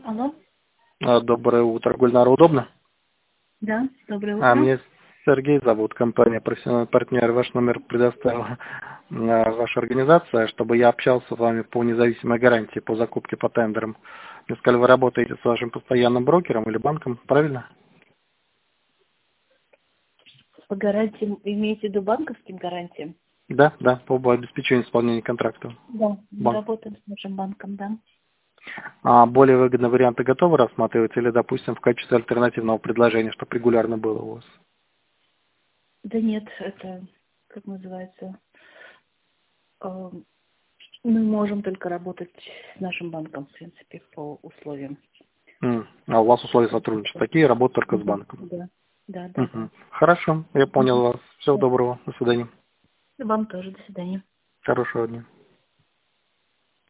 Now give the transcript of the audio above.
Алло. Доброе утро. Гульнара, удобно? Да, доброе утро. Меня Сергей зовут, компания «Профессиональный партнер». Ваш номер предоставила ваша организация, чтобы я общался с вами по независимой гарантии по закупке по тендерам. Мне сказали, вы работаете с вашим постоянным брокером или банком, правильно? По гарантиям, имеете в виду банковским гарантиям? Да, по обеспечению исполнения контракта. Да, мы Банк. работаем с нашим банком, да. А более выгодные варианты готовы рассматривать или, допустим, в качестве альтернативного предложения, чтобы регулярно было у вас? Да нет, это, как называется, э, мы можем только работать с нашим банком, в принципе, по условиям. А у вас условия сотрудничества такие, работа только с Да, банком? да. Хорошо, я понял вас. Всего доброго. До свидания. Вам тоже, до свидания. Хорошего дня.